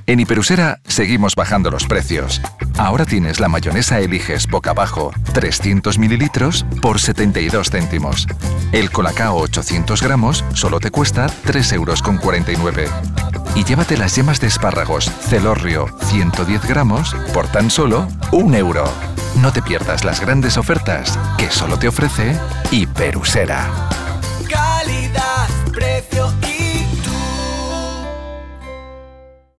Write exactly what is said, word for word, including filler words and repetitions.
En Hiperusera seguimos bajando los precios. Ahora tienes la mayonesa Eliges boca abajo, trescientos mililitros por setenta y dos céntimos. El Colacao ochocientos gramos solo te cuesta tres euros con cuarenta y nueve. Y llévate las yemas de espárragos Celorrio ciento diez gramos por tan solo un euro. No te pierdas las grandes ofertas que solo te ofrece Hiperusera. Calidad, precio